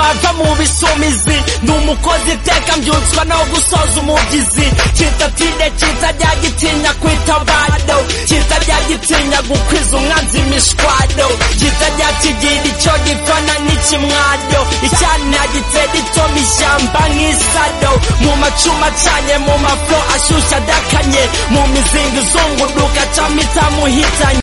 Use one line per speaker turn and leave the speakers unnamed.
bava mu bisumizi n'umukozi iteka mbyutswa no gusoza umubyizi kitatide kitajya gitinya kwita bado kitajya gitinya gukwiza umwanzi imishwado kitajya kigira icyo gikona n'ikimwado icyana gitera itoma ishyamba nk'isado mu macuma acanye mu maflo ashyushya adakanye mu mizinga izunguruka camita muhitanye